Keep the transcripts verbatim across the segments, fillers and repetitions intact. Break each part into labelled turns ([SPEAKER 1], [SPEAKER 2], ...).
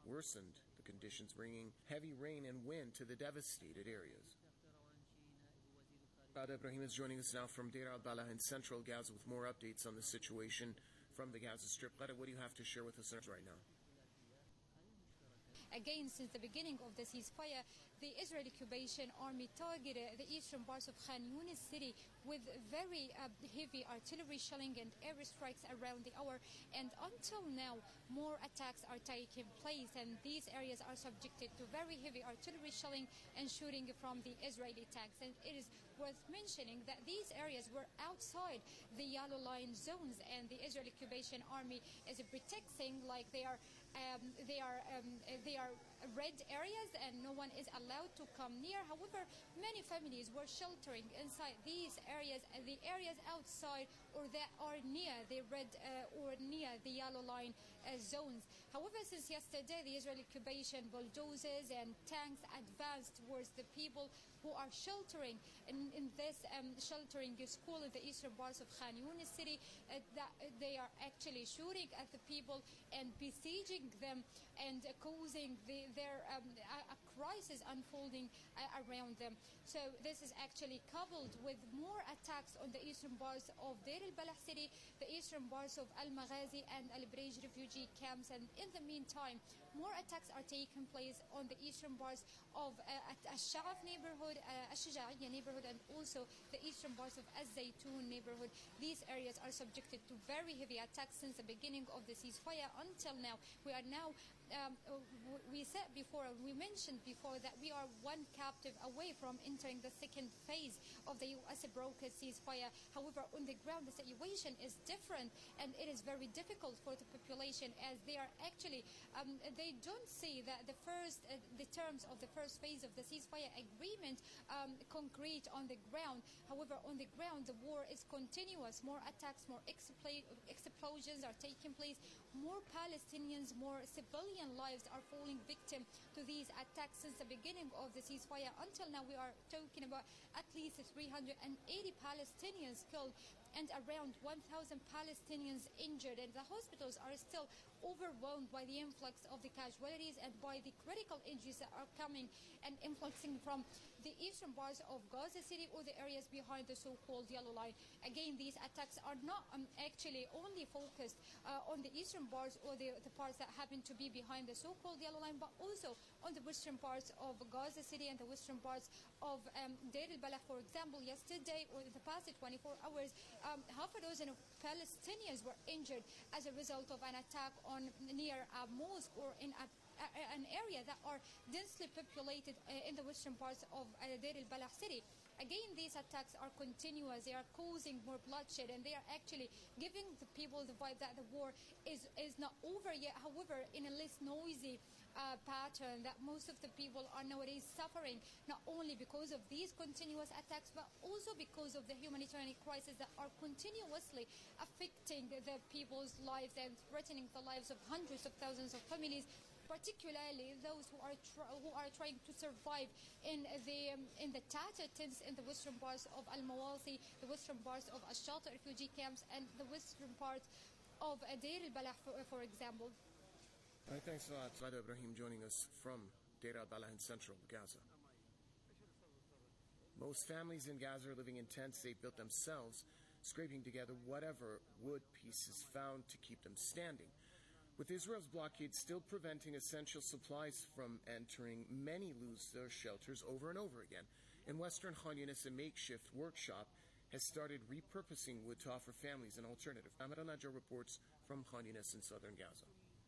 [SPEAKER 1] worsened the conditions, bringing heavy rain and wind to the devastated areas. Ghada Ibrahim is joining us now from Deir al-Balah in central Gaza with more updates on the situation from the Gaza Strip. Ghada, what do you have to share with us right now?
[SPEAKER 2] Again, since the beginning of the ceasefire, the Israeli occupation army targeted the eastern parts of Khan Yunis city with very uh, heavy artillery shelling and airstrikes around the hour. And until now, more attacks are taking place, and these areas are subjected to very heavy artillery shelling and shooting from the Israeli tanks. And it is worth mentioning that these areas were outside the yellow line zones, and the Israeli occupation army is protecting like they are um, they are um, they are red areas and no one is allowed to come near. However, many families were sheltering inside these areas and the areas outside or that are near the red uh, or near the yellow line uh, zones. However, since yesterday, the Israeli occupation bulldozers and tanks advanced towards the people who are sheltering in, in this um, sheltering school in the eastern parts of Khan Yunis city. Uh, that they are actually shooting at the people and besieging them and uh, causing the, their um, a, a crisis unfolding uh, around them. So this is actually coupled with more attacks on the eastern parts of Deir al-Balah city, the eastern parts of Al-Maghazi and Al-Brej refugee camps, and in the meantime, more attacks are taking place on the eastern parts of uh, Al-Sha'af neighborhood, uh, Al-Shuja'iyya neighborhood, and also the eastern parts of Al-Zaytun neighborhood. These areas are subjected to very heavy attacks since the beginning of the ceasefire until now. We are now, um, we said before, we mentioned before that we are one captive away from entering the second phase of the U S brokered ceasefire. However, on the ground, the situation is different, and it is very difficult for the population as they are actually, um, they don't see that the first, uh, the terms of the first phase of the ceasefire agreement um, concrete on the ground. However, on the ground, the war is continuous. More attacks, more expl- explosions are taking place. More Palestinians, more civilian lives are falling victim to these attacks since the beginning of the ceasefire. Until now, we are talking about at least three hundred eighty Palestinians killed and around one thousand Palestinians injured, and the hospitals are still overwhelmed by the influx of the casualties and by the critical injuries that are coming and influxing from the eastern parts of Gaza City or the areas behind the so-called yellow line. Again, these attacks are not um, actually only focused uh, on the eastern parts or the, the parts that happen to be behind the so-called yellow line, but also on the western parts of Gaza City and the western parts of um, Deir al-Balah. For example, yesterday or in the past twenty-four hours, um, half a dozen of Palestinians were injured as a result of an attack on near a mosque or in a an area that are densely populated uh, in the western parts of uh, Deir al-Balah city. Again, these attacks are continuous. They are causing more bloodshed, and they are actually giving the people the vibe that the war is, is not over yet. However, in a less noisy uh, pattern, that most of the people are nowadays suffering, not only because of these continuous attacks, but also because of the humanitarian crisis that are continuously affecting the people's lives and threatening the lives of hundreds of thousands of families, particularly those who are tr- who are trying to survive in the um, in the tattered tents in the western parts of Al-Mawasi, the western parts of Al-Shata refugee camps, and the western parts of uh, Deir al-Balah, for, for example.
[SPEAKER 1] All right, thanks a lot. Ghada Ibrahim joining us from Deir al-Balah in central Gaza. Most families in Gaza are living in tents they built themselves, scraping together whatever wood pieces found to keep them standing. With Israel's blockade still preventing essential supplies from entering, many lose their shelters over and over again. In western Khan Yunis, a makeshift workshop has started repurposing wood to offer families an alternative. Ahmed Al-Najjar reports from Khan Yunis in southern Gaza.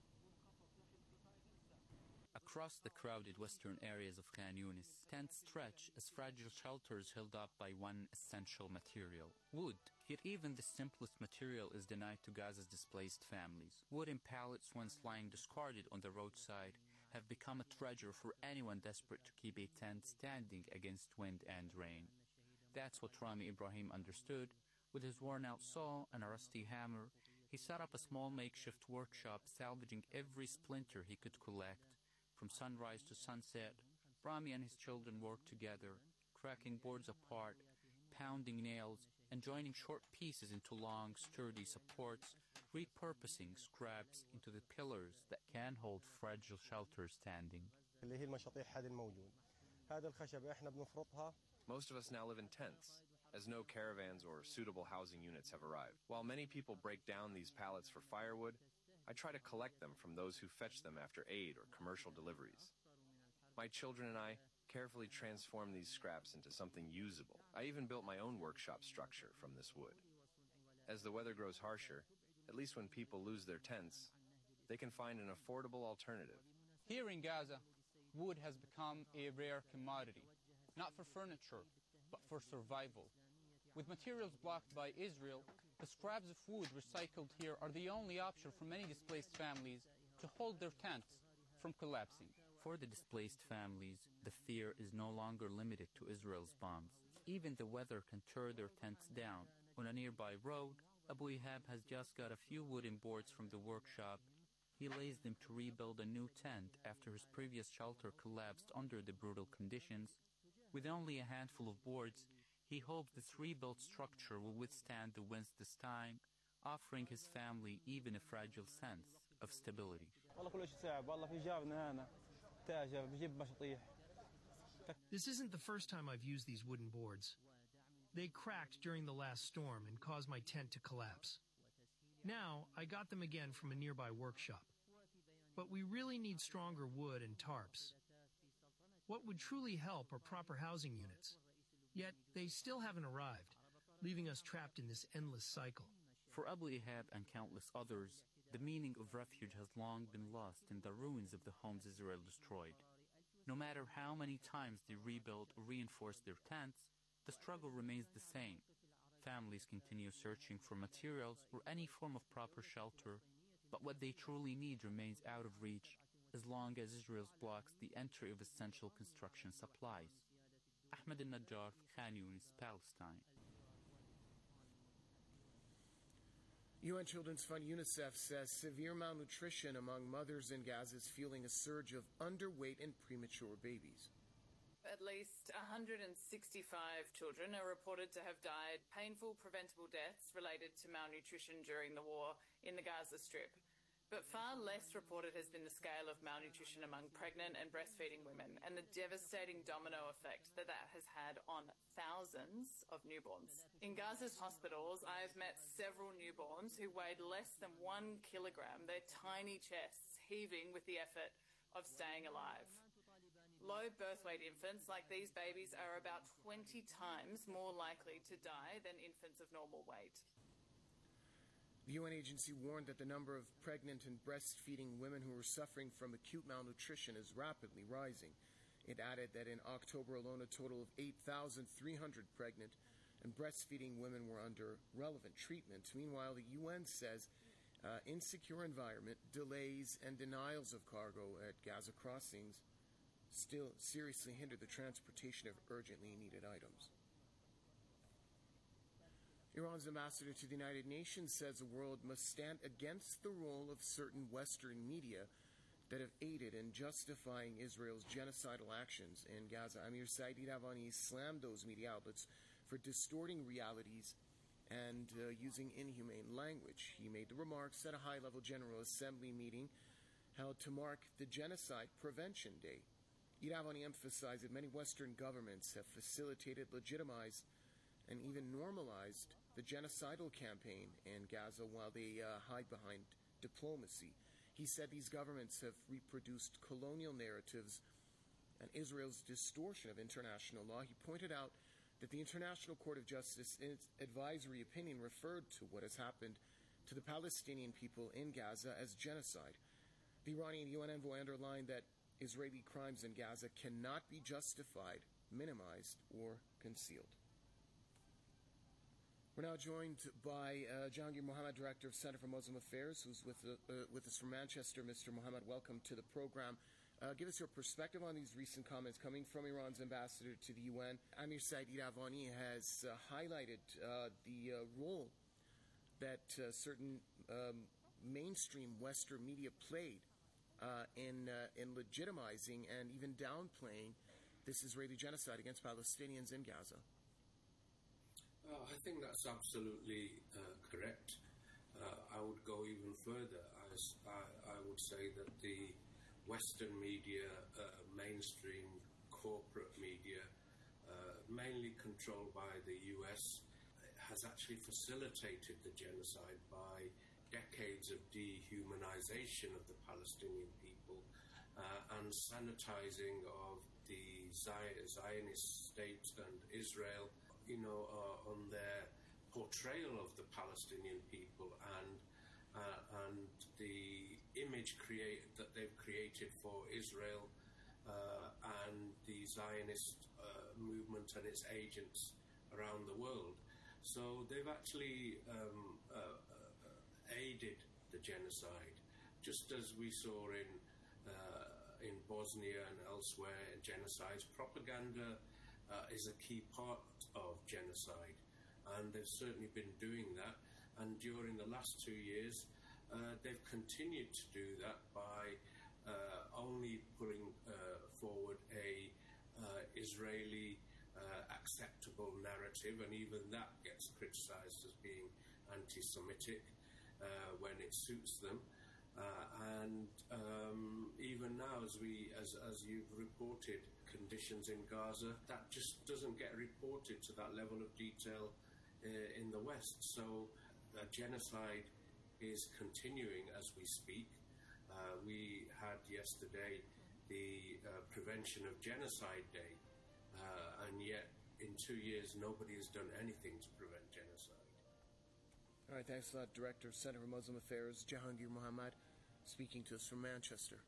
[SPEAKER 3] Across the crowded western areas of Khan Yunis, tents stretch as fragile shelters held up by one essential material, wood. Yet even the simplest material is denied to Gaza's displaced families. Wooden pallets once lying discarded on the roadside have become a treasure for anyone desperate to keep a tent standing against wind and rain. That's what Rami Ibrahim understood. With his worn-out saw and a rusty hammer, he set up a small makeshift workshop, salvaging every splinter he could collect. From sunrise to sunset, Rami and his children worked together, cracking boards apart, pounding nails, and joining short pieces into long, sturdy supports, repurposing scraps into the pillars that can hold fragile shelters standing.
[SPEAKER 4] اللي هي المشاطيح هذه الموجود. هذا الخشبة احنا بنفرطها.
[SPEAKER 5] Most of us now live in tents, as no caravans or suitable housing units have arrived. While many people break down these pallets for firewood, I try to collect them from those who fetch them after aid or commercial deliveries. My children and I carefully transform these scraps into something usable. I even built my own workshop structure from this wood. As the weather grows harsher, at least when people lose their tents, they can find an affordable alternative.
[SPEAKER 3] Here in Gaza, wood has become a rare commodity, not for furniture, but for survival. With materials blocked by Israel, the scraps of wood recycled here are the only option for many displaced families to hold their tents from collapsing. For the displaced families, the fear is no longer limited to Israel's bombs. Even the weather can tear their tents down. On a nearby road, Abu Ihab has just got a few wooden boards from the workshop. He lays them to rebuild a new tent after his previous shelter collapsed under the brutal conditions. With only a handful of boards, he hopes this rebuilt structure will withstand the winds this time, offering his family even a fragile sense of stability.
[SPEAKER 6] This isn't the first time I've used these wooden boards. They cracked during the last storm and caused my tent to collapse. Now, I got them again from a nearby workshop. But we really need stronger wood and tarps. What would truly help are proper housing units. Yet, they still haven't arrived, leaving us trapped in this endless cycle.
[SPEAKER 3] For Abu Ihab and countless others, the meaning of refuge has long been lost in the ruins of the homes Israel destroyed. No matter how many times they rebuild or reinforce their tents, the struggle remains the same. Families continue searching for materials or any form of proper shelter, but what they truly need remains out of reach as long as Israel blocks the entry of essential construction supplies. Ahmed al-Najjar, Khan Yunis, Palestine.
[SPEAKER 1] U N Children's Fund UNICEF says severe malnutrition among mothers in Gaza is fueling a surge of underweight and premature babies.
[SPEAKER 7] At least one hundred sixty-five children are reported to have died painful, preventable deaths related to malnutrition during the war in the Gaza Strip. But far less reported has been the scale of malnutrition among pregnant and breastfeeding women and the devastating domino effect that that has had on thousands of newborns. In Gaza's hospitals, I have met several newborns who weighed less than one kilogram, their tiny chests heaving with the effort of staying alive. Low birth weight infants like these babies are about twenty times more likely to die than infants of normal weight.
[SPEAKER 1] The U N agency warned that the number of pregnant and breastfeeding women who are suffering from acute malnutrition is rapidly rising. It added that in October alone, a total of eight thousand three hundred pregnant and breastfeeding women were under relevant treatment. Meanwhile, the U N says uh, insecure environment, delays, and denials of cargo at Gaza crossings still seriously hinder the transportation of urgently needed items. Iran's ambassador to the United Nations says the world must stand against the role of certain Western media that have aided in justifying Israel's genocidal actions in Gaza. Amir Said Iravani slammed those media outlets for distorting realities and uh, using inhumane language. He made the remarks at a high-level General Assembly meeting held to mark the Genocide Prevention Day. Iravani emphasized that many Western governments have facilitated, legitimized, and even normalized the genocidal campaign in Gaza while they uh, hide behind diplomacy. He said these governments have reproduced colonial narratives and Israel's distortion of international law. He pointed out that the International Court of Justice, in its advisory opinion, referred to what has happened to the Palestinian people in Gaza as genocide. The Iranian U N envoy underlined that Israeli crimes in Gaza cannot be justified, minimized, or concealed. We're now joined by uh, Jahangir Mohammed, Director of Center for Muslim Affairs, who's with, uh, uh, with us from Manchester. Mister Mohammed, welcome to the program. Uh, give us your perspective on these recent comments coming from Iran's ambassador to the U N. Amir Said Iravani has uh, highlighted uh, the uh, role that uh, certain um, mainstream Western media played uh, in, uh, in legitimizing and even downplaying this Israeli genocide against Palestinians in Gaza.
[SPEAKER 8] Uh, I think that's absolutely uh, correct. Uh, I would go even further. I, I, I would say that the Western media, uh, mainstream corporate media, uh, mainly controlled by the U S, has actually facilitated the genocide by decades of dehumanization of the Palestinian people uh, and sanitizing of the Zionist state and Israel, you know, uh, on their portrayal of the Palestinian people and uh, and the image create, that they've created for Israel uh, and the Zionist uh, movement and its agents around the world. So they've actually um, uh, uh, aided the genocide, just as we saw in uh, in Bosnia and elsewhere in genocides. Propaganda uh, is a key part of genocide, and they've certainly been doing that. And during the last two years, uh, they've continued to do that by uh, only putting uh, forward a uh, Israeli uh, acceptable narrative, and even that gets criticized as being anti-Semitic uh, when it suits them. Uh, and um, even now, as we, as, as you've reported, conditions in Gaza, that just doesn't get reported to that level of detail uh, in the West. So uh, genocide is continuing as we speak. Uh, we had yesterday the uh, Prevention of Genocide Day, uh, and yet in two years nobody has done anything to prevent genocide.
[SPEAKER 1] All right, thanks a lot, Director of Center for Muslim Affairs, Jahangir Mohammad, speaking to us from Manchester.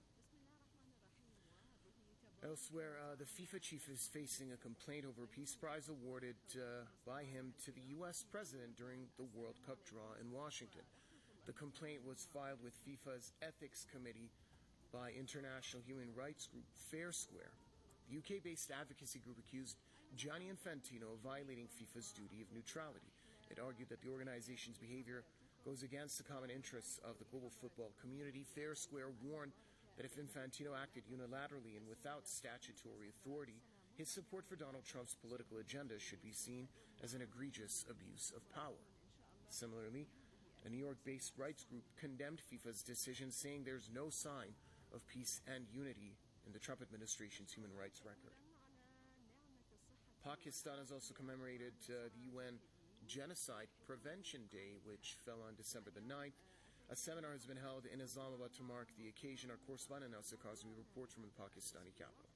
[SPEAKER 1] Elsewhere, uh, the FIFA chief is facing a complaint over a peace prize awarded uh, by him to the U S president during the World Cup draw in Washington. The complaint was filed with FIFA's Ethics Committee by international human rights group Fair Square. The U K-based advocacy group accused Gianni Infantino of violating FIFA's duty of neutrality. It argued that the organization's behavior goes against the common interests of the global football community. Fair Square warned that if Infantino acted unilaterally and without statutory authority, his support for Donald Trump's political agenda should be seen as an egregious abuse of power. Similarly, a New York-based rights group condemned FIFA's decision, saying there's no sign of peace and unity in the Trump administration's human rights record. Pakistan has also commemorated uh, the U N Genocide Prevention Day, which fell on December the ninth. A seminar has been held in Islamabad to mark the occasion. Our correspondent Nasser Kazmi reports from the Pakistani capital.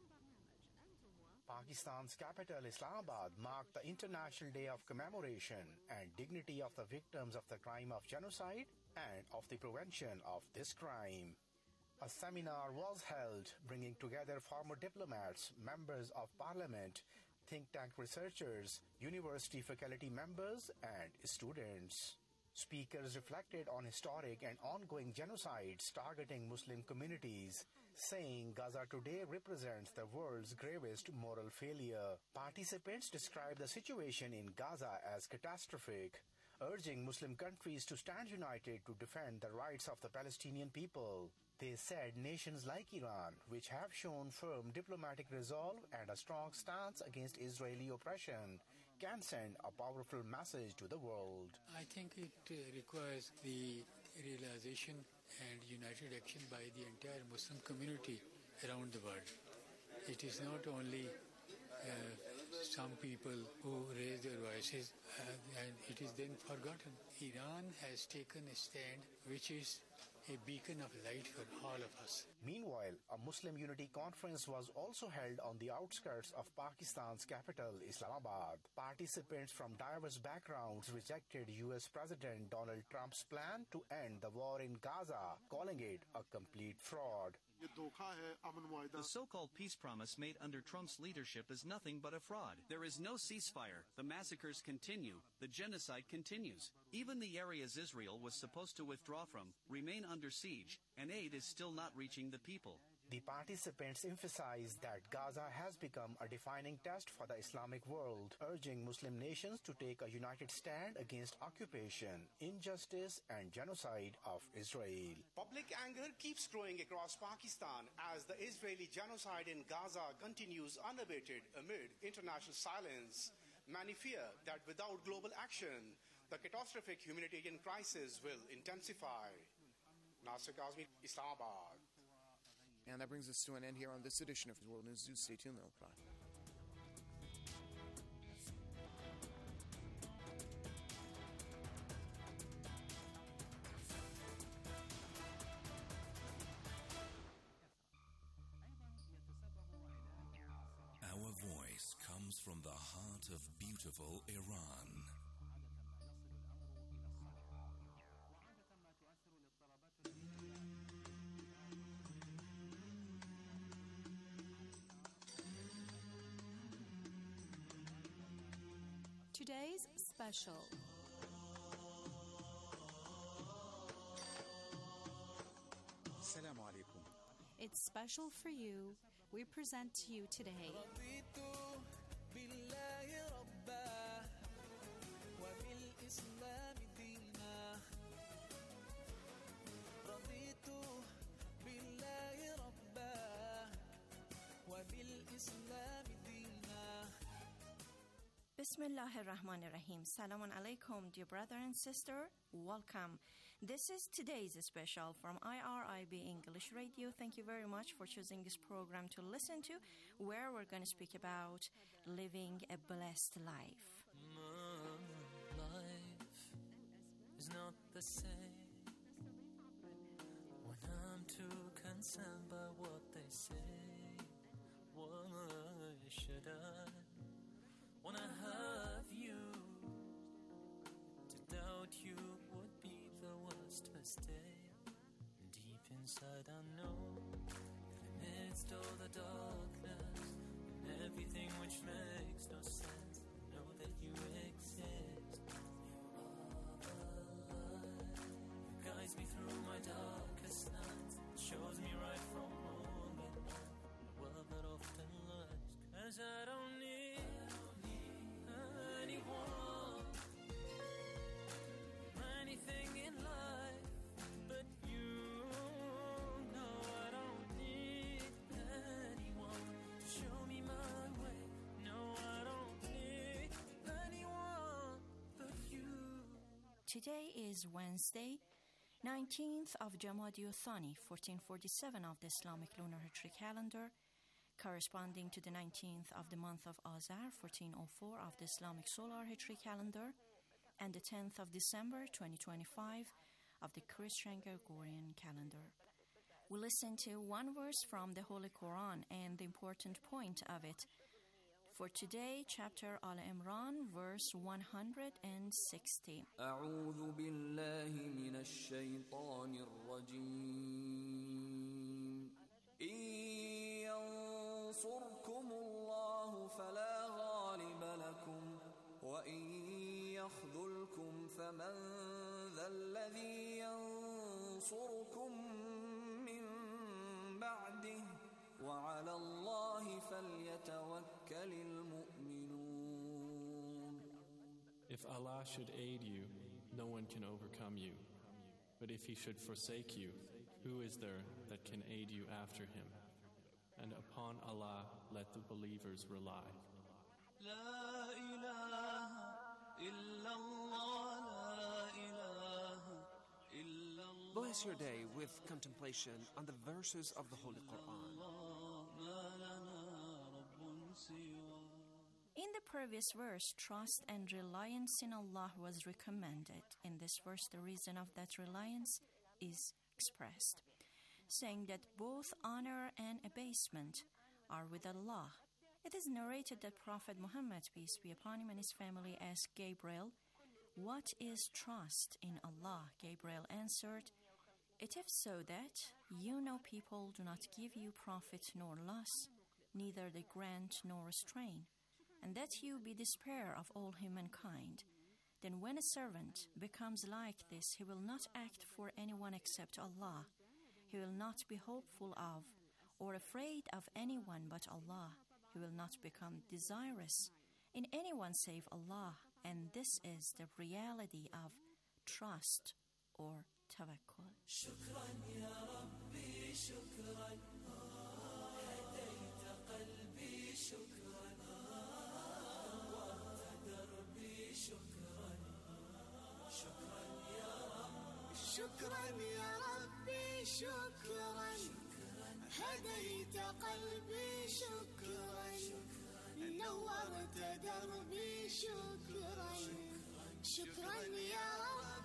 [SPEAKER 9] Pakistan's capital, Islamabad, marked the International Day of Commemoration and Dignity of the Victims of the Crime of Genocide and of the Prevention of this crime. A seminar was held, bringing together former diplomats, members of parliament, think tank researchers, university faculty members, and students. Speakers reflected on historic and ongoing genocides targeting Muslim communities, saying Gaza today represents the world's gravest moral failure. Participants described the situation in Gaza as catastrophic, urging Muslim countries to stand united to defend the rights of the Palestinian people. They said nations like Iran, which have shown firm diplomatic resolve and a strong stance against Israeli oppression, can send a powerful message to the world.
[SPEAKER 10] I think it uh, requires the realization and united action by the entire Muslim community around the world. It is not only uh, some people who raise their voices uh, and it is then forgotten. Iran has taken a stand which is a beacon of light for all of us.
[SPEAKER 9] Meanwhile, a Muslim Unity Conference was also held on the outskirts of Pakistan's capital, Islamabad. Participants from diverse backgrounds rejected U S President Donald Trump's plan to end the war in Gaza, calling it a complete fraud.
[SPEAKER 11] The so-called peace promise made under Trump's leadership is nothing but a fraud. There is no ceasefire. The massacres continue. The genocide continues. Even the areas Israel was supposed to withdraw from remain under siege, and aid is still not reaching the people.
[SPEAKER 9] The participants emphasized that Gaza has become a defining test for the Islamic world, urging Muslim nations to take a united stand against occupation, injustice, and genocide of Israel.
[SPEAKER 12] Public anger keeps growing across Pakistan as the Israeli genocide in Gaza continues unabated amid international silence. Many fear that without global action, the catastrophic humanitarian crisis will intensify. Nasir Kazmi, Islamabad.
[SPEAKER 1] And that brings us to an end here on this edition of World News Zoo. Stay tuned, they'll apply.
[SPEAKER 13] Our voice comes from the heart of beautiful Iran.
[SPEAKER 14] Today's special.
[SPEAKER 15] Assalamu alaikum.
[SPEAKER 14] It's special for you. We present to you today.
[SPEAKER 16] Bismillahirrahmanirrahim. Salamun alaikum, dear brother and sister. Welcome. This is today's special from I R I B English Radio. Thank you very much for choosing this program to listen to, where we're going to speak about living a blessed life.
[SPEAKER 17] Life is not the same when I'm too concerned by what they say. Why should I wanna have you? To doubt you would be the worst mistake. Deep inside I know, amidst all the darkness and everything which makes no sense, know that you exist. You are the light that guides me through my darkest nights, shows me right from wrong at night, the world that often lies. 'Cause I don't need anyone, anything in life but you. No, I don't need anyone to show me my way. No, I don't need anyone but you.
[SPEAKER 16] Today is Wednesday, nineteenth of Jamadi Thani, fourteen forty-seven of the Islamic lunar Hijri calendar, corresponding to the nineteenth of the month of Azar, fourteen oh four of the Islamic solar Hijri calendar, and the tenth of December, twenty twenty-five of the Christian Gregorian calendar. We listen to one verse from the Holy Quran and the important point of it. For today, chapter Al-Imran, verse one hundred sixty.
[SPEAKER 17] أعوذ بالله من الشيطان الرجيم. ينصركم الله فلا غالب لكم وإن يخذلكم فمن ذا الذي ينصركم من بعده وعلى الله فليتوكل المؤمنون.
[SPEAKER 18] If Allah should aid you, no one can overcome you. But if He should forsake you, who is there that can aid you after Him? And upon Allah let the believers rely.
[SPEAKER 17] لا إله إلا الله لا إله إلا الله.
[SPEAKER 19] Bless your day with contemplation on the verses of the Holy Quran.
[SPEAKER 16] In the previous verse, trust and reliance in Allah was recommended. In this verse, the reason of that reliance is expressed, saying that both honor and abasement are with Allah. It is narrated that Prophet Muhammad, peace be upon him, and his family asked Gabriel, "What is trust in Allah?" Gabriel answered, "It is so that you know people do not give you profit nor loss, neither they grant nor restrain, and that you be despair of all humankind. Then when a servant becomes like this, he will not act for anyone except Allah. He will not be hopeful of or afraid of anyone but Allah. He will not become desirous in anyone save Allah. And this is the reality of trust or tawakkul."
[SPEAKER 17] شكرا يا ربي شكرا هديت قلبي شكرا نورت دربي شكرا
[SPEAKER 20] قلبي شكرا نورت دربي شكرا شكرا يا رب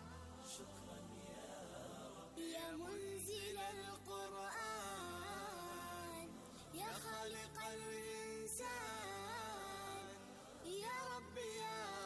[SPEAKER 20] يا منزل القرآن يا خالق الإنسان يا رب يا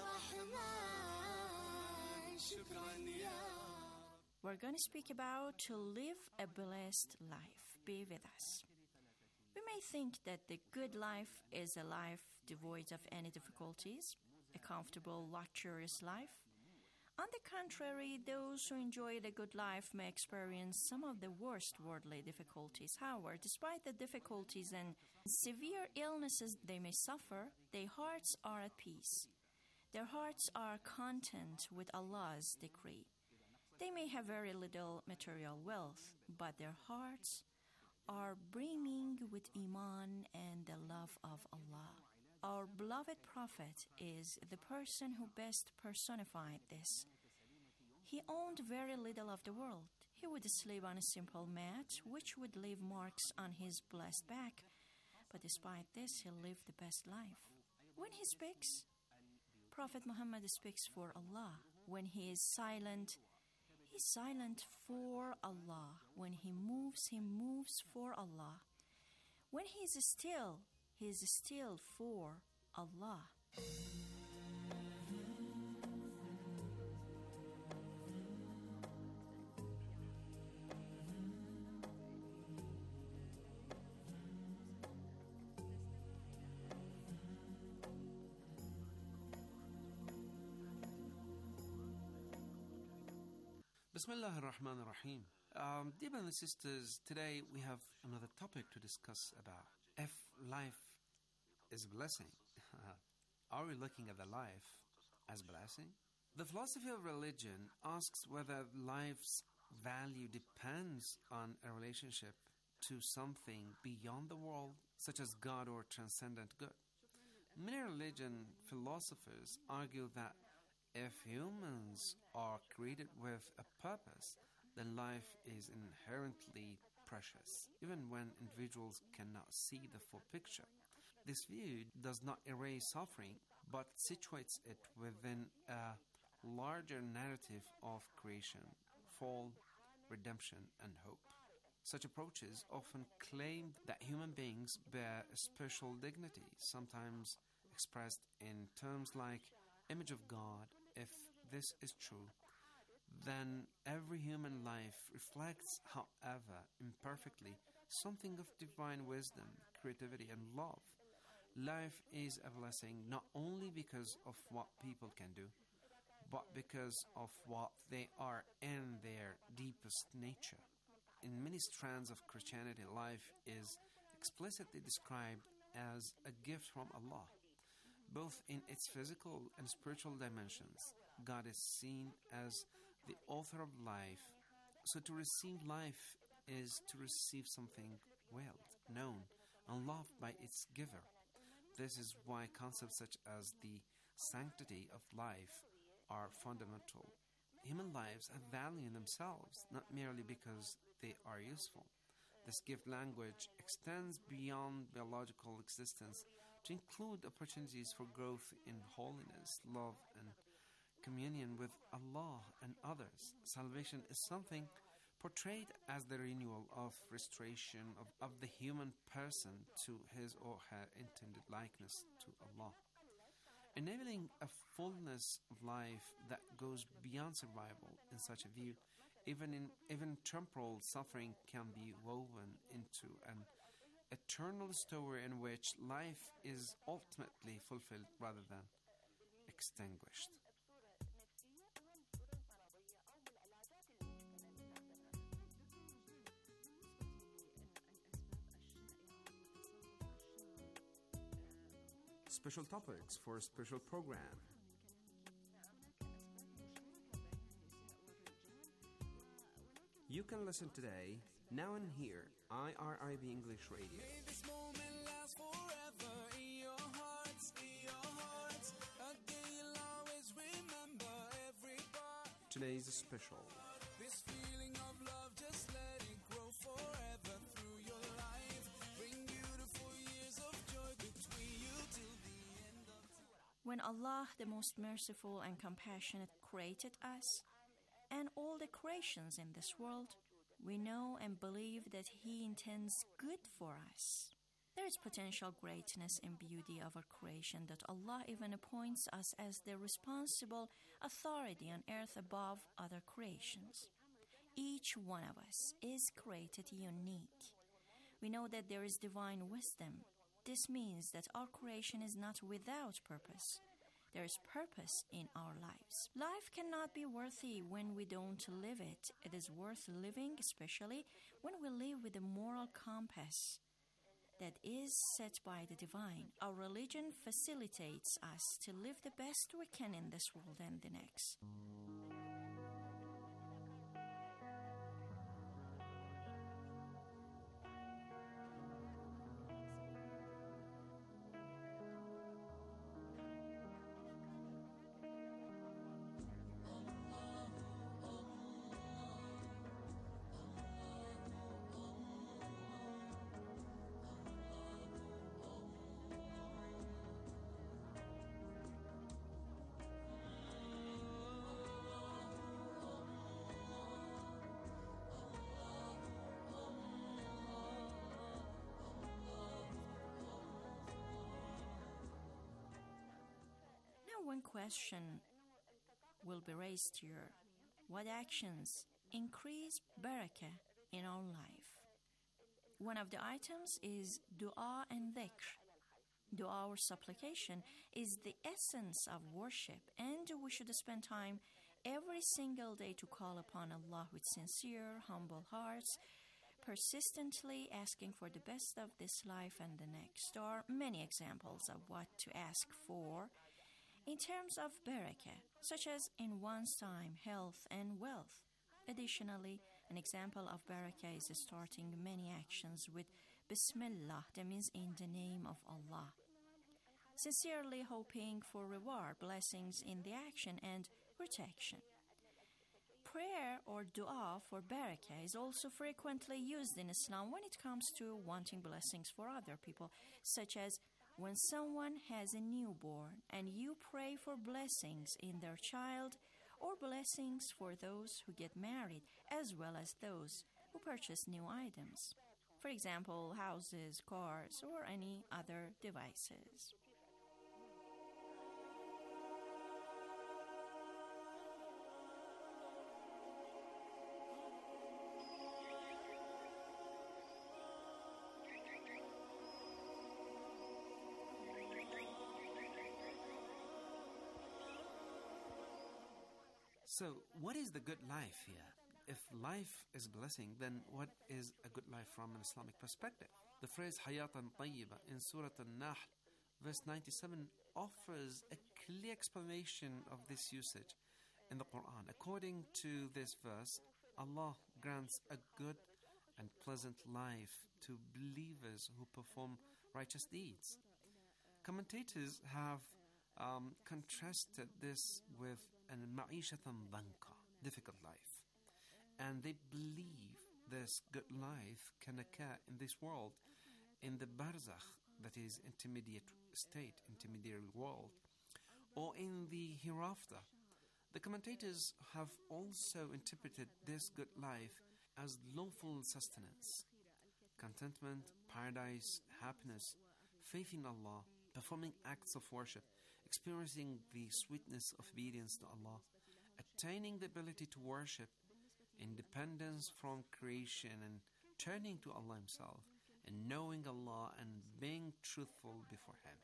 [SPEAKER 20] رحمن شكرا يا رب.
[SPEAKER 16] We're going to speak about to live a blessed life. Be with us. We may think that the good life is a life devoid of any difficulties, a comfortable, luxurious life. On the contrary, those who enjoy the good life may experience some of the worst worldly difficulties. However, despite the difficulties and severe illnesses they may suffer, their hearts are at peace. Their hearts are content with Allah's decree. They may have very little material wealth, but their hearts are brimming with Iman and the love of Allah. Our beloved Prophet is the person who best personified this. He owned very little of the world. He would sleep on a simple mat, which would leave marks on his blessed back. But despite this, he lived the best life. When he speaks, Prophet Muhammad speaks for Allah. When he is silent, he is silent for Allah. When he moves, he moves for Allah. When he is still, he is still for Allah.
[SPEAKER 15] Bismillah ar-Rahman ar-Rahim. Um, dear brothers and sisters, today we have another topic to discuss about. If life is a blessing, are we looking at the life as blessing? The philosophy of religion asks whether life's value depends on a relationship to something beyond the world, such as God or transcendent good. Many religion philosophers argue that if humans are created with a purpose, then life is inherently precious, even when individuals cannot see the full picture. This view does not erase suffering, but situates it within a larger narrative of creation, fall, redemption, and hope. Such approaches often claim that human beings bear a special dignity, sometimes expressed in terms like image of God. If this is true, then every human life reflects, however imperfectly, something of divine wisdom, creativity, and love. Life is a blessing not only because of what people can do, but because of what they are in their deepest nature. In many strands of Christianity, life is explicitly described as a gift from Allah. Both in its physical and spiritual dimensions, God is seen as the author of life. So to receive life is to receive something willed, known, and loved by its giver. This is why concepts such as the sanctity of life are fundamental. Human lives have value in themselves, not merely because they are useful. This gift language extends beyond biological existence to include opportunities for growth in holiness, love, and communion with Allah and others. Salvation is something portrayed as the renewal of restoration of, of the human person to his or her intended likeness to Allah. Enabling a fullness of life that goes beyond survival. In such a view, even in even temporal suffering can be woven into an eternal story in which life is ultimately fulfilled rather than extinguished.
[SPEAKER 19] Special topics for a special program. You can listen today, now and here, I R I B English Radio.
[SPEAKER 20] May this moment last forever in your hearts, in your hearts. A day you'll always remember every part.
[SPEAKER 19] Today is special.
[SPEAKER 20] This feeling of love, just let it grow forever through your life. Bring
[SPEAKER 16] when Allah, the most merciful and compassionate, created us and all the creations in this world, we know and believe that He intends good for us. There is potential greatness and beauty of our creation that Allah even appoints us as the responsible authority on earth above other creations. Each one of us is created unique. We know that there is divine wisdom. This means that our creation is not without purpose. There is purpose in our lives. Life cannot be worthy when we don't live it. It is worth living, especially when we live with a moral compass that is set by the divine. Our religion facilitates us to live the best we can in this world and the next. One question will be raised here. What actions increase barakah in our life? One of the items is dua and dhikr. Dua or supplication is the essence of worship, and we should spend time every single day to call upon Allah with sincere, humble hearts, persistently asking for the best of this life and the next. There are many examples of what to ask for in terms of barakah, such as in one's time, health, and wealth. Additionally, an example of barakah is starting many actions with Bismillah, that means in the name of Allah, sincerely hoping for reward, blessings in the action, and protection. Prayer or dua for barakah is also frequently used in Islam when it comes to wanting blessings for other people, such as when someone has a newborn and you pray for blessings in their child, or blessings for those who get married, as well as those who purchase new items. For example, houses, cars, or any other devices.
[SPEAKER 15] So, what is the good life here? If life is blessing, then what is a good life from an Islamic perspective? The phrase Hayatan Tayyiba in Surah An-Nahl, verse ninety-seven, offers a clear explanation of this usage in the Quran. According to this verse, Allah grants a good and pleasant life to believers who perform righteous deeds. Commentators have um, contrasted this with an ma'ishatan danka, difficult life. And they believe this good life can occur in this world, in the barzakh, that is intermediate state, intermediary world, or in the hereafter. The commentators have also interpreted this good life as lawful sustenance, contentment, paradise, happiness, faith in Allah, performing acts of worship, experiencing the sweetness of obedience to Allah, attaining the ability to worship, independence from creation and turning to Allah Himself, and knowing Allah and being truthful before Him.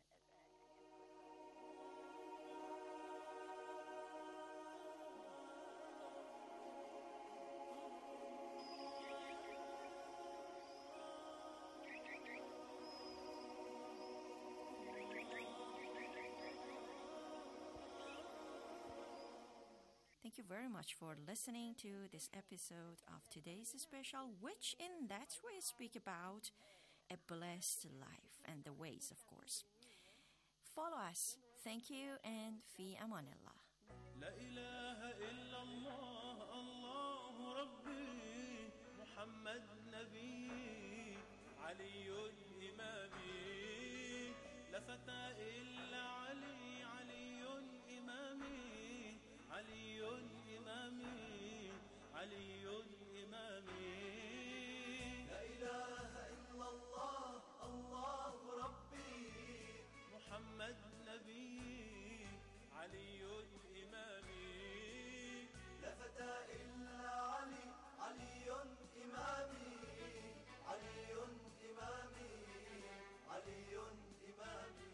[SPEAKER 16] Thank you very much for listening to this episode of today's special, which in that way speak about a blessed life and the ways, of course. Follow us. Thank you, and fi amanillah.
[SPEAKER 20] لا إله إلا الله الله ربي محمد نبي علي إمامي لا فتى إلا علي علي علي إمامي علي إمامي لا إله إلا الله الله ربي محمد نبي علي إمامي لا فتى إلا علي علي إمامي علي إمامي علي إمامي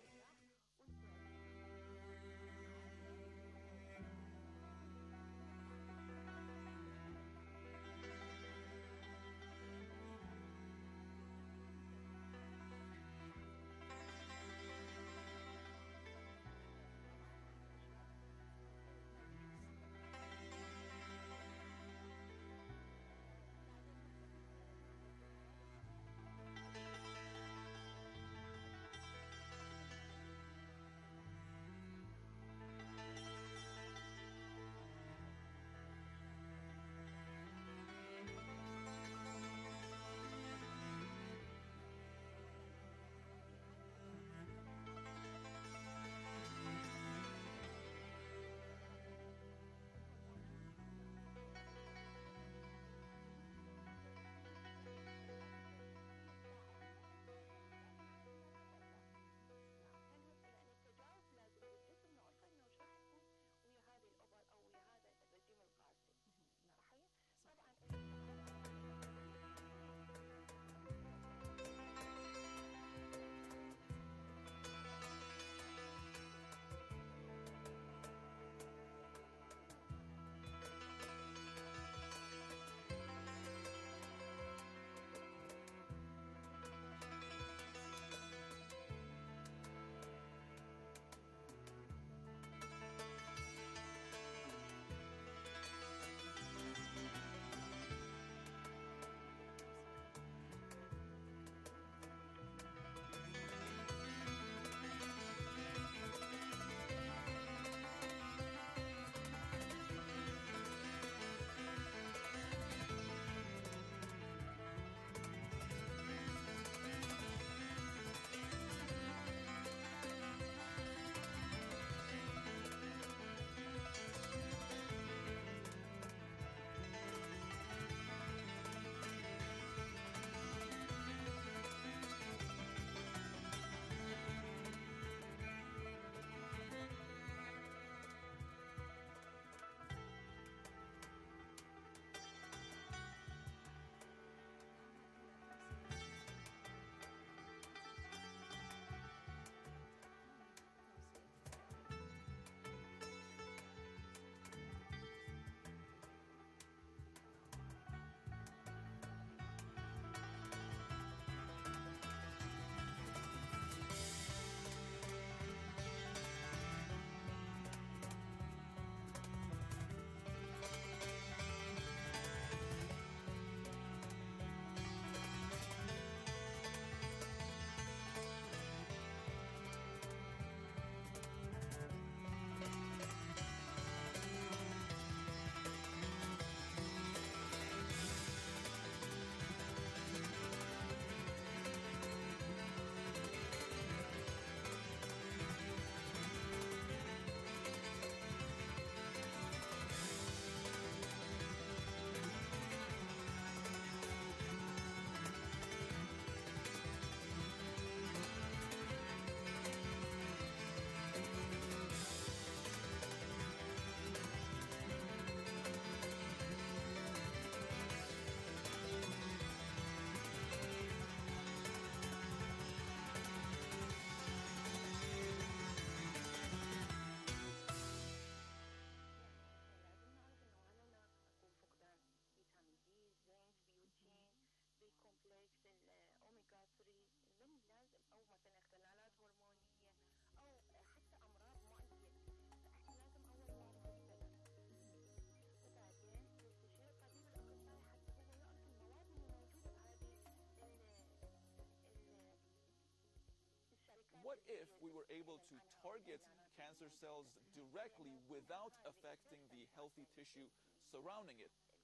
[SPEAKER 21] What if we were able to target cancer cells directly without affecting the healthy tissue surrounding it?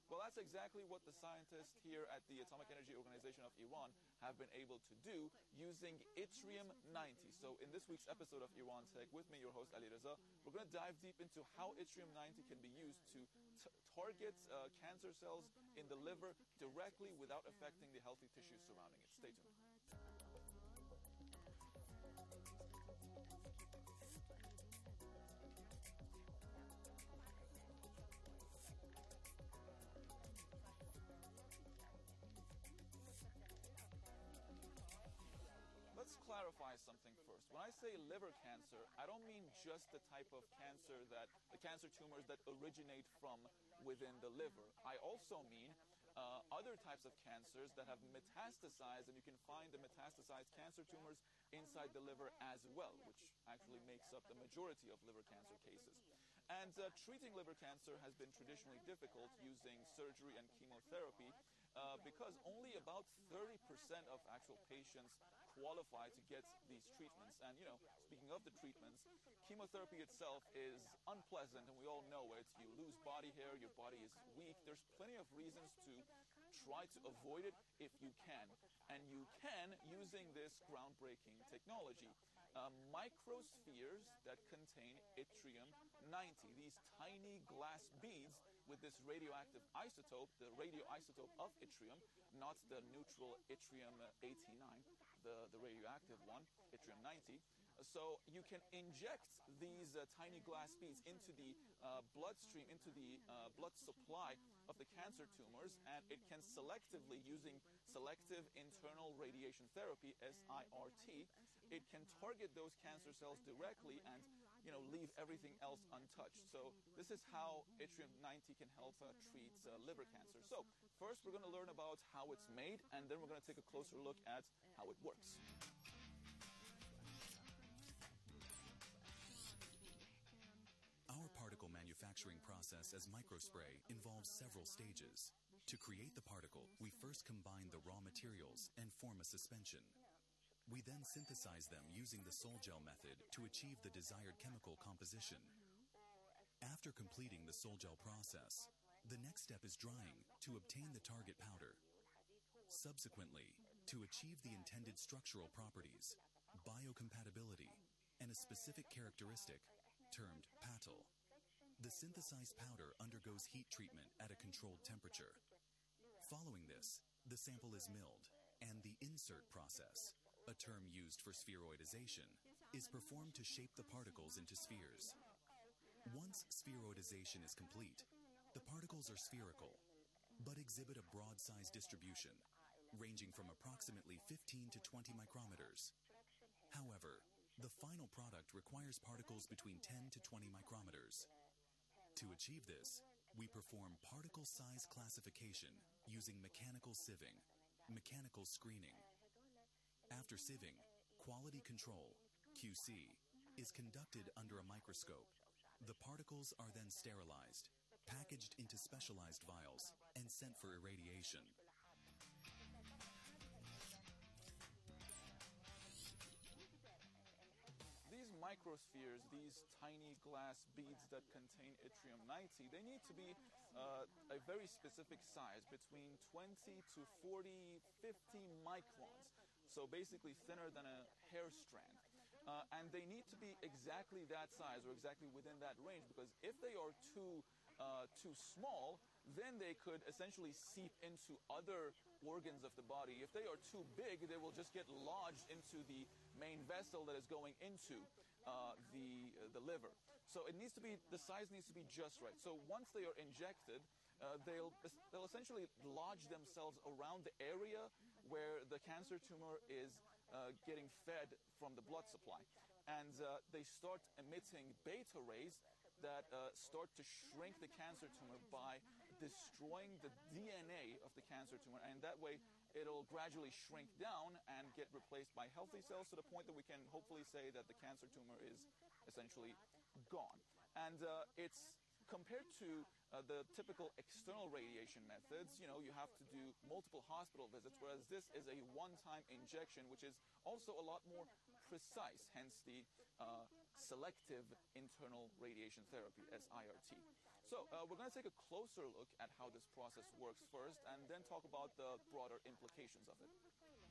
[SPEAKER 21] Well, that's exactly what the scientists here at the Atomic Energy Organization of Iran have been able to do using yttrium ninety. So in this week's episode of Iran Tech, with me, your host Ali Reza, we're going to dive deep into how yttrium ninety can be used to t- target uh, cancer cells in the liver directly without affecting the healthy tissues surrounding it. Stay tuned. Let's clarify something first. When I say liver cancer, I don't mean just the type of cancer that, the cancer tumors that originate from within the liver. I also mean uh, other types of cancers that have metastasized, and you can find the metastasized cancer tumors inside the liver as well, which actually makes up the majority of liver cancer cases. And uh, treating liver cancer has been traditionally difficult using surgery and chemotherapy uh, because only about thirty percent of actual patients qualify to get these treatments. And, you know, speaking of the treatments, chemotherapy itself is unpleasant, and we all know it. You lose body hair, your body is weak. There's plenty of reasons to try to avoid it if you can. And you can using this groundbreaking technology. Uh, microspheres that contain yttrium ninety, these tiny glass beads with this radioactive isotope, the radioisotope of yttrium, not the neutral yttrium eighty-nine, the, the radioactive one, yttrium ninety. So you can inject these uh, tiny glass beads into the uh, bloodstream, into the uh, blood supply of the cancer tumors, and it can selectively, using selective internal radiation therapy, S I R T, it can target those cancer cells directly and, you know, leave everything else untouched. So this is how yttrium ninety can help uh, treat uh, liver cancer. So first we're going to learn about how it's made, and then we're going to take a closer look at how it works.
[SPEAKER 13] Our particle manufacturing process as microspray involves several stages. To create the particle, we first combine the raw materials and form a suspension. We then synthesize them using the Sol-Gel method to achieve the desired chemical composition. After completing the Sol-Gel process, the next step is drying to obtain the target powder. Subsequently, to achieve the intended structural properties, biocompatibility, and a specific characteristic termed patil, the synthesized powder undergoes heat treatment at a controlled temperature. Following this, the sample is milled, and the insert process, a term used for spheroidization, is performed to shape the particles into spheres. Once spheroidization is complete, the particles are spherical, but exhibit a broad size distribution, ranging from approximately fifteen to twenty micrometers. However, the final product requires particles between ten to twenty micrometers. To achieve this, we perform particle size classification using mechanical sieving, mechanical screening. After sieving, quality control, Q C, is conducted under a microscope. The particles are then sterilized, packaged into specialized vials, and sent for irradiation.
[SPEAKER 21] These microspheres, these tiny glass beads that contain yttrium ninety, they need to be uh, a very specific size, between twenty to forty, fifty microns. So basically thinner than a hair strand. Uh, and they need to be exactly that size, or exactly within that range, because if they are too uh, too small, then they could essentially seep into other organs of the body. If they are too big, they will just get lodged into the main vessel that is going into uh, the uh, the liver. So it needs to be, the size needs to be just right. So once they are injected, uh, they'll they'll essentially lodge themselves around the area where the cancer tumor is uh, getting fed from the blood supply. And uh, they start emitting beta rays that uh, start to shrink the cancer tumor by destroying the D N A of the cancer tumor. And that way, it'll gradually shrink down and get replaced by healthy cells, to the point that we can hopefully say that the cancer tumor is essentially gone. And uh, it's compared to uh, the typical external radiation methods. You know, you have to do multiple hospital visits, whereas this is a one-time injection, which is also a lot more precise, hence the uh, selective internal radiation therapy, S I R T. So uh, we're going to take a closer look at how this process works first, and then talk about the broader implications of it.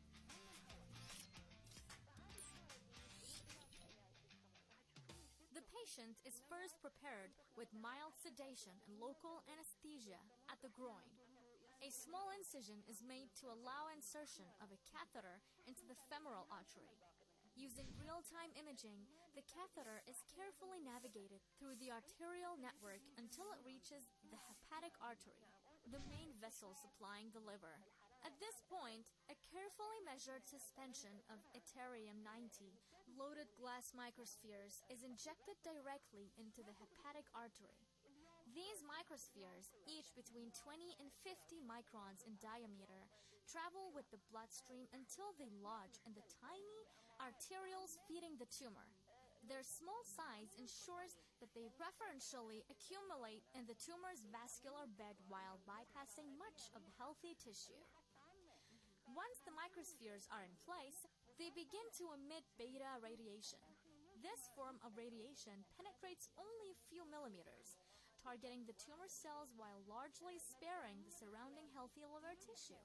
[SPEAKER 2] The patient is first prepared with mild sedation and local anesthesia at the groin. A small incision is made to allow insertion of a catheter into the femoral artery. Using real-time imaging, the catheter is carefully navigated through the arterial network until it reaches the hepatic artery, the main vessel supplying the liver. At this point, a carefully measured suspension of yttrium ninety loaded glass microspheres is injected directly into the hepatic artery. These microspheres, each between twenty and fifty microns in diameter, travel with the bloodstream until they lodge in the tiny arterioles feeding the tumor. Their small size ensures that they preferentially accumulate in the tumor's vascular bed while bypassing much of the healthy tissue. Once the microspheres are in place, they begin to emit beta radiation. This form of radiation penetrates only a few millimeters, targeting the tumor cells while largely sparing the surrounding healthy liver tissue.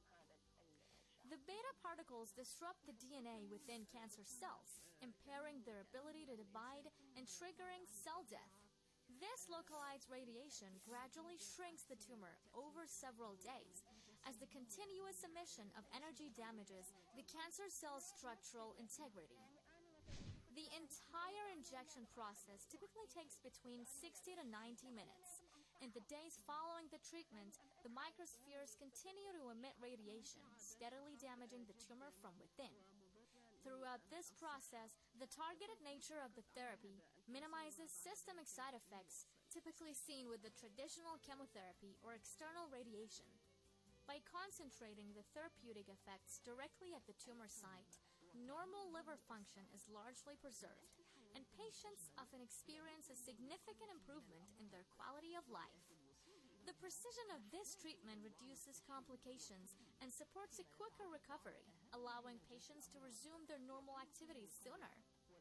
[SPEAKER 2] The beta particles disrupt the D N A within cancer cells, impairing their ability to divide and triggering cell death. This localized radiation gradually shrinks the tumor over several days, as the continuous emission of energy damages the cancer cell's structural integrity. The entire injection process typically takes between sixty to ninety minutes. In the days following the treatment, the microspheres continue to emit radiation, steadily damaging the tumor from within. Throughout this process, the targeted nature of the therapy minimizes systemic side effects typically seen with the traditional chemotherapy or external radiation. By concentrating the therapeutic effects directly at the tumor site, normal liver function is largely preserved, and patients often experience a significant improvement in their quality of life. The precision of this treatment reduces complications and supports a quicker recovery, allowing patients to resume their normal activities sooner.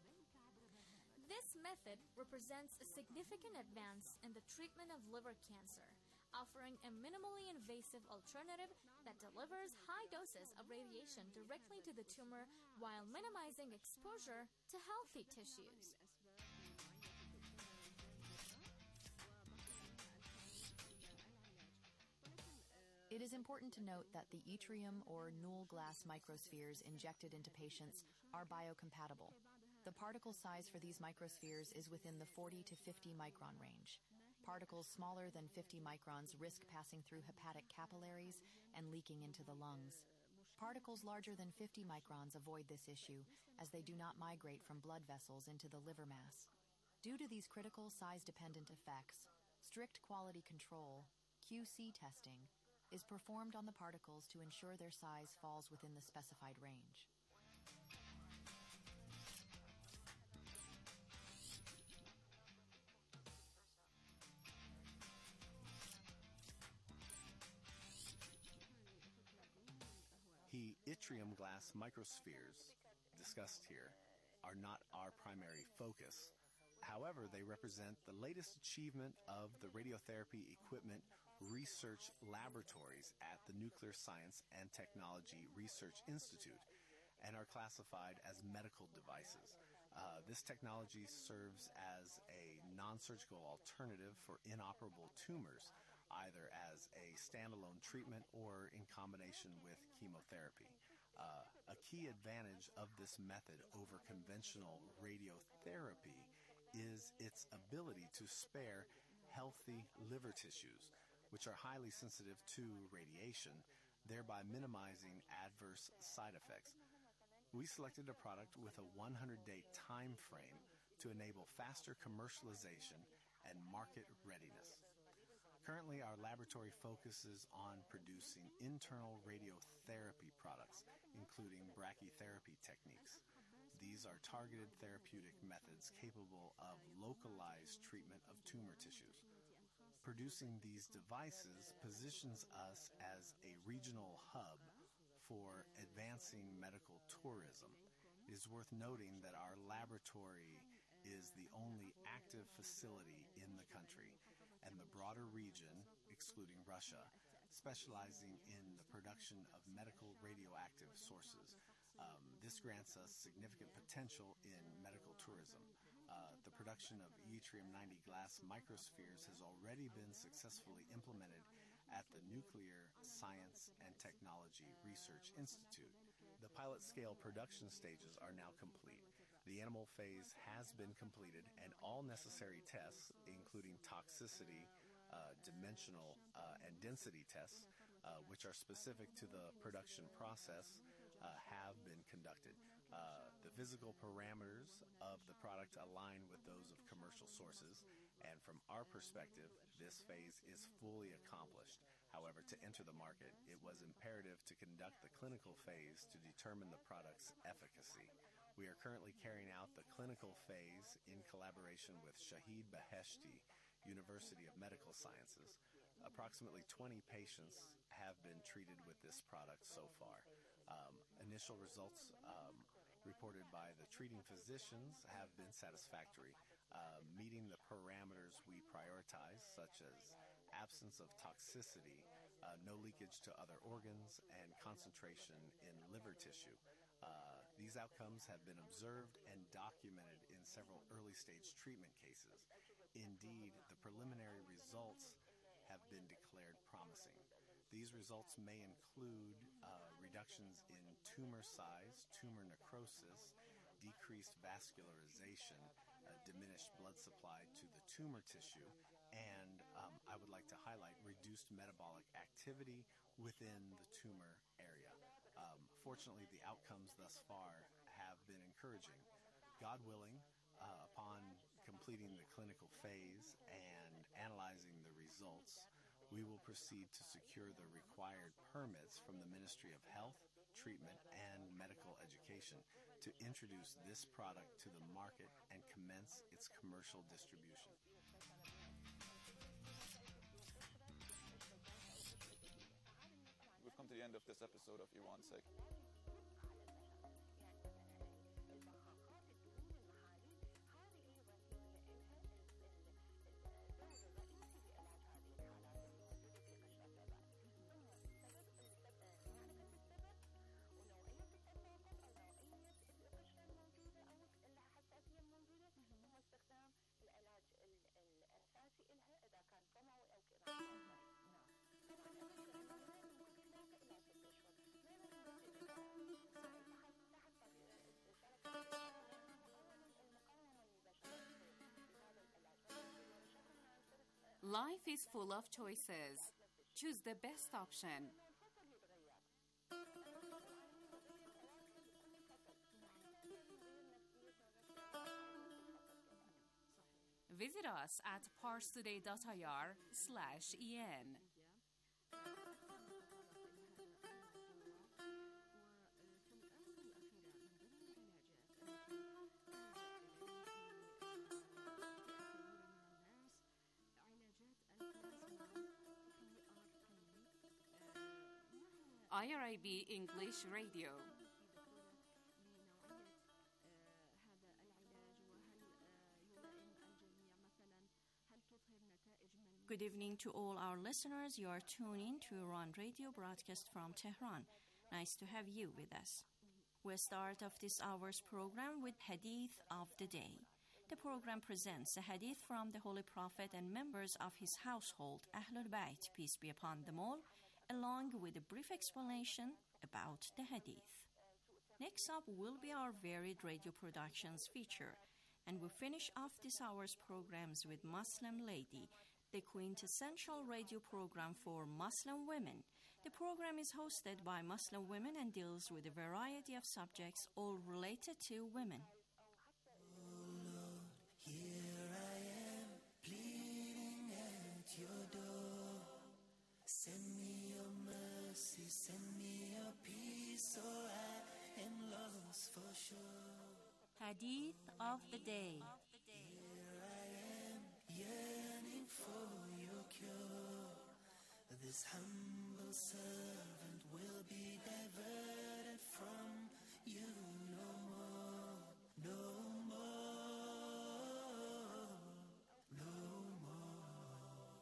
[SPEAKER 2] This method represents a significant advance in the treatment of liver cancer, offering a minimally invasive alternative that delivers high doses of radiation directly to the tumor while minimizing exposure to healthy tissues.
[SPEAKER 22] It is important to note that the yttrium or null glass microspheres injected into patients are biocompatible. The particle size for these microspheres is within the forty to fifty micron range. Particles smaller than fifty microns risk passing through hepatic capillaries and leaking into the lungs. Particles larger than fifty microns avoid this issue, as they do not migrate from blood vessels into the liver mass. Due to these critical size-dependent effects, strict quality control, Q C testing, is performed on the particles to ensure their size falls within the specified range.
[SPEAKER 5] The yttrium glass microspheres discussed here are not our primary focus. However, they represent the latest achievement of the radiotherapy equipment research laboratories at the Nuclear Science and Technology Research Institute and are classified as medical devices. Uh, this technology serves as a non-surgical alternative for inoperable tumors, either as a standalone treatment or in combination with chemotherapy. Uh, a key advantage of this method over conventional radiotherapy is its ability to spare healthy liver tissues, which are highly sensitive to radiation, thereby minimizing adverse side effects. We selected a product with a one hundred day time frame to enable faster commercialization and market readiness. Currently, our laboratory focuses on producing internal radiotherapy products, including brachytherapy techniques. These are targeted therapeutic methods capable of localized treatment of tumor tissues. Producing these devices positions us as a regional hub for advancing medical tourism. It is worth noting that our laboratory is the only active facility in the country,
[SPEAKER 4] and the broader region, excluding Russia, specializing in the production of medical radioactive sources. Um, this grants us significant potential in medical tourism. Uh, the production of yttrium ninety glass microspheres has already been successfully implemented at the Nuclear Science and Technology Research Institute. The pilot-scale production stages are now complete. The animal phase has been completed, and all necessary tests, including toxicity, uh, dimensional, uh, and density tests, uh, which are specific to the production process, uh, have been conducted. Uh, the physical parameters of the product align with those of commercial sources, and from our perspective, this phase is fully accomplished. However, to enter the market, it was imperative to conduct the clinical phase to determine the product's efficacy. We are currently carrying out the clinical phase in collaboration with Shahid Beheshti, University of Medical Sciences. Approximately twenty patients have been treated with this product so far. Um, initial results um, reported by the treating physicians have been satisfactory, uh, meeting the parameters we prioritize, such as absence of toxicity, uh, no leakage to other organs, and concentration in liver tissue. Uh, these outcomes have been observed and documented in several early-stage treatment cases. Indeed, the preliminary results have been declared promising. These results may include uh, reductions in tumor size, tumor necrosis, decreased vascularization, uh, diminished blood supply to the tumor tissue, and um, I would like to highlight reduced metabolic activity within the tumor area. Um, fortunately, the outcomes thus far have been encouraging. God willing, uh, upon completing the clinical phase and analyzing the results, we will proceed to secure the required permits from the Ministry of Health, Treatment, and Medical Education to introduce this product to the market and commence its commercial distribution.
[SPEAKER 21] We've come to the end of this episode of Iran Sec.
[SPEAKER 6] Life is full of choices. Choose the best option. Visit us at parstoday.ir slash en. I R I B English Radio. Good evening to all our listeners. You are tuning to Iran Radio broadcast from Tehran. Nice to have you with us. We'll start off this hour's program with Hadith of the Day. The program presents a hadith from the Holy Prophet and members of his household, Ahlul Bayt, peace be upon them all, along with a brief explanation about the hadith. Next up will be our varied radio productions feature, and we'll finish off this hour's programs with Muslim Lady, the quintessential radio program for Muslim women. The program is hosted by Muslim women and deals with a variety of subjects, all related to women.
[SPEAKER 20] Here I am, pleading at your door. Send me your mercy, send me your peace, or I am lost for sure.
[SPEAKER 6] Hadith of the Day.
[SPEAKER 20] Here I am, yearning for your cure. This humble servant will be diverted from you no more, no more, no more.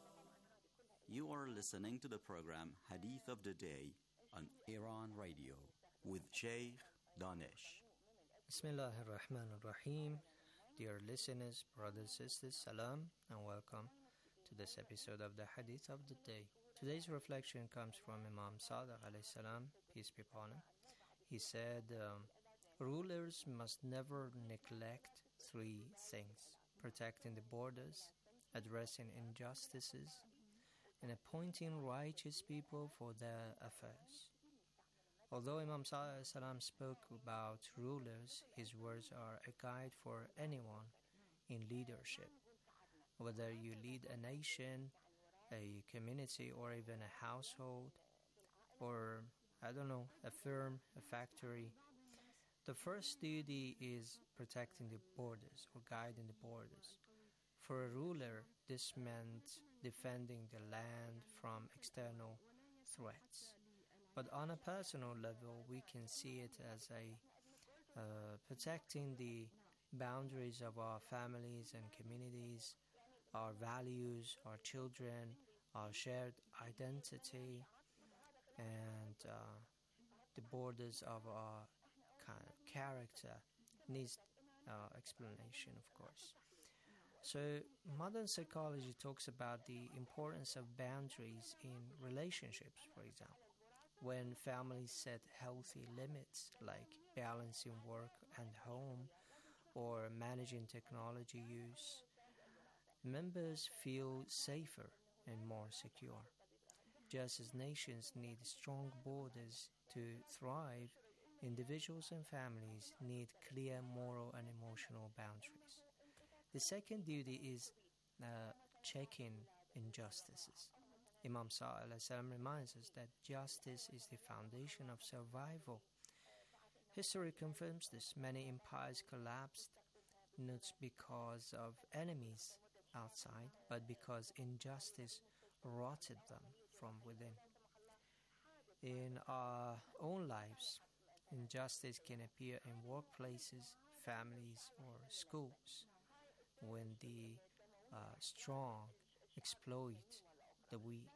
[SPEAKER 3] listening to the program Hadith of the Day on Iran Radio with Sheikh Danish.
[SPEAKER 7] Bismillah ar-Rahman ar-Rahim. Dear listeners, brothers, sisters, salam and welcome to this episode of the Hadith of the Day. Today's reflection comes from Imam Sadiq alayhi salam, peace be upon him. He said, um, rulers must never neglect three things: protecting the borders, addressing injustices, and appointing righteous people for their affairs. Although Imam Sadiq salam spoke about rulers, his words are a guide for anyone in leadership. Whether you lead a nation, a community, or even a household, or, I don't know, a firm, a factory, the first duty is protecting the borders or guiding the borders. For a ruler, this meant defending the land from external threats. But on a personal level, we can see it as a uh, protecting the boundaries of our families and communities, our values, our children, our shared identity, and uh, the borders of our kind of character needs uh, explanation, of course. So modern psychology talks about the importance of boundaries in relationships, for example. When families set healthy limits like balancing work and home or managing technology use, members feel safer and more secure. Just as nations need strong borders to thrive, individuals and families need clear moral and emotional boundaries. The second duty is uh, checking injustices. Imam Sa'al reminds us that justice is the foundation of survival. History confirms this. Many empires collapsed not because of enemies outside, but because injustice rotted them from within. In our own lives, injustice can appear in workplaces, families, or schools when the uh, strong exploit the weak.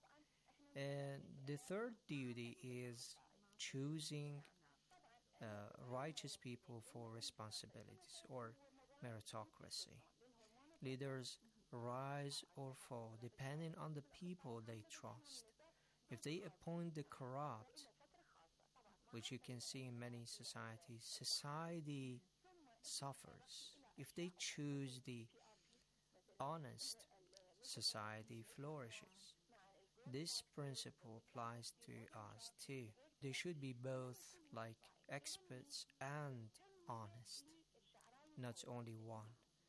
[SPEAKER 7] And the third duty is choosing uh, righteous people for responsibilities or meritocracy. Leaders rise or fall depending on the people they trust. If they appoint the corrupt, which you can see in many societies, society suffers. If they choose the honest, society flourishes. This principle applies to us too. They should be both like experts and honest, not only one.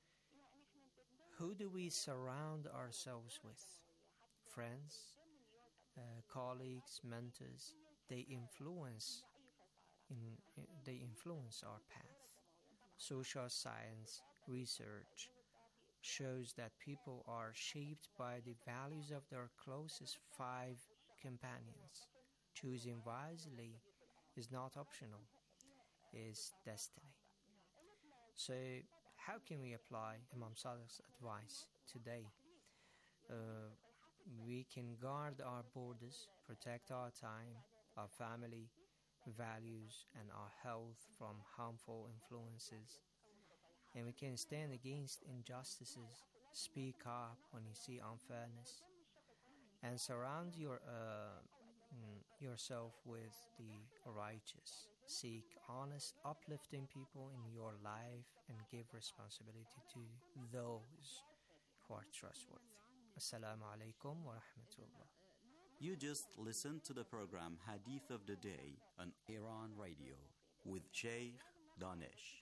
[SPEAKER 7] Who do we surround ourselves with? Friends, uh, colleagues, mentors. They influence in, in they influence our path. Social science research shows that people are shaped by the values of their closest five companions. Choosing wisely is not optional, it's destiny. So, how can we apply Imam Sadiq's advice today? Uh, we can guard our borders, protect our time, our family, values, and our health from harmful influences. And we can stand against injustices, speak up when you see unfairness, and surround your uh, mm, yourself with the righteous. Seek honest, uplifting people in your life and give responsibility to those who are trustworthy. Assalamu alaikum wa rahmatullah.
[SPEAKER 3] You just listened to the program Hadith of the Day on Iran Radio with Sheikh Danish.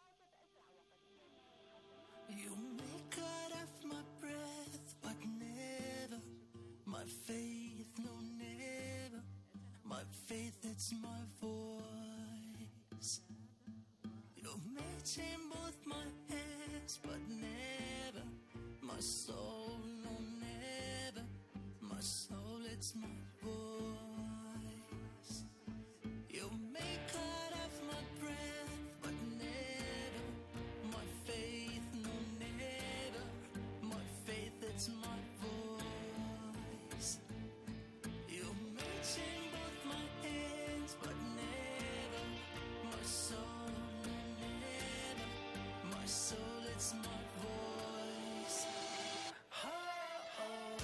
[SPEAKER 20] You may cut off my breath, but never it's my voice. You may chain both my hands, but never my soul, no never my soul, it's my voice. You may cut off my breath, but never my faith, no never my faith, it's my voice. You may chain both my hands, but never my soul, no never my soul, it's my voice. Oh, oh.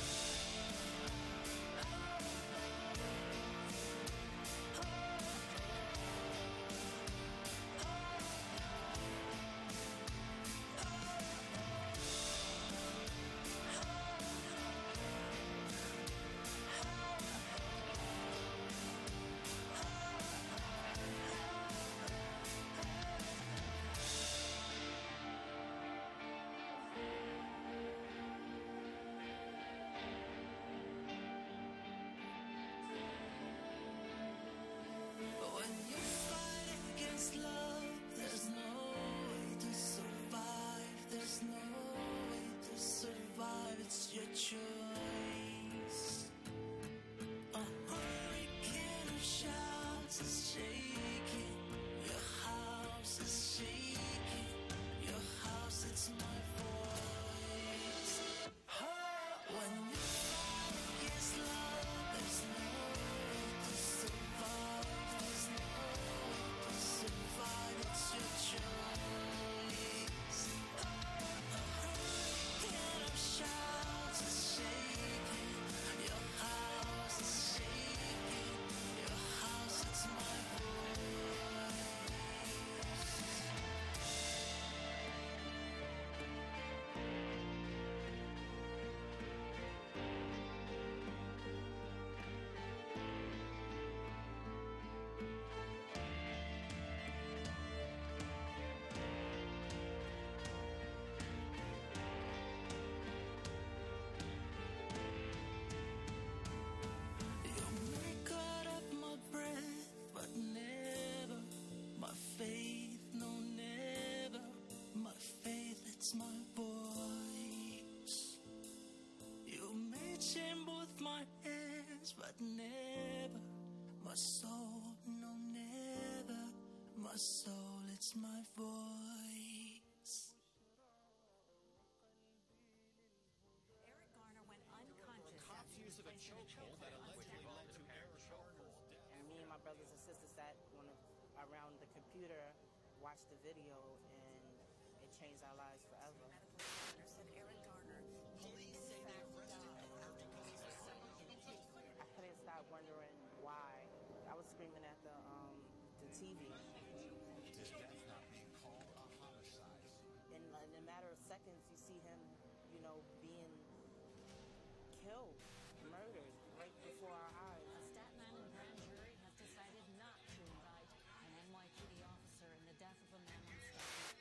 [SPEAKER 20] When you fight against love, there's no way to survive. There's no way to survive. It's your choice. A hurricane of shouts is shaking. Your house is shaking. Your house, it's my voice. When you fight against love, there's no way to survive. There's no way to survive. It's your choice. A hurricane of shouts is shaking. Your house is shaking. Your house, it's my voice. You may cut up my breath, but never my faith, no never my faith, it's my voice. You may chain both my hands, but never my soul, no never my soul, it's my voice.
[SPEAKER 8] Eric Garner went unconscious. Cops use of a chokehold that allegedly led to Eric Garner's death.
[SPEAKER 10] And me and my brothers and sisters sat on the, around the computer, watched the video, and it changed our lives forever.
[SPEAKER 8] Said Eric Garner. Police say they arrested Garner because he's a
[SPEAKER 10] I couldn't stop wondering why. I was screaming at the um, the T V.
[SPEAKER 4] His death not being called a homicide.
[SPEAKER 10] In, in a matter of seconds, you see him, you know, being killed, murdered right before our eyes.
[SPEAKER 8] A Staten Island grand jury has decided not to indict an N Y P D officer in the death of a man on Staten.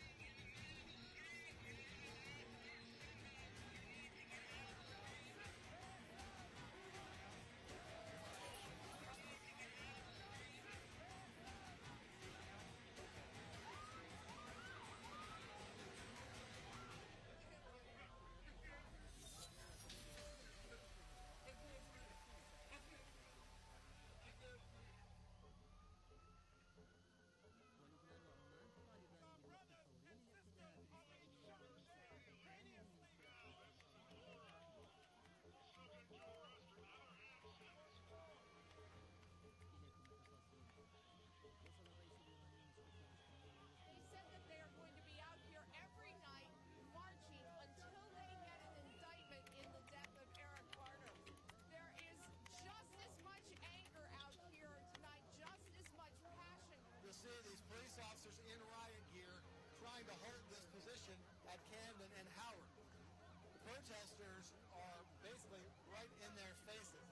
[SPEAKER 23] trying to hold this position at Camden and Howard. The protesters are basically right in their faces.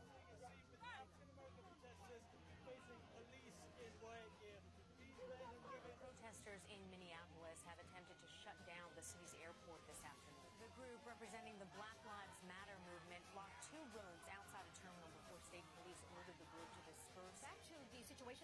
[SPEAKER 8] Protesters in Minneapolis have attempted to shut down the city's airport this afternoon. The group representing the Black Lives Matter movement blocked two roads outside a terminal before state police ordered the group to disperse.
[SPEAKER 2] Back to the situation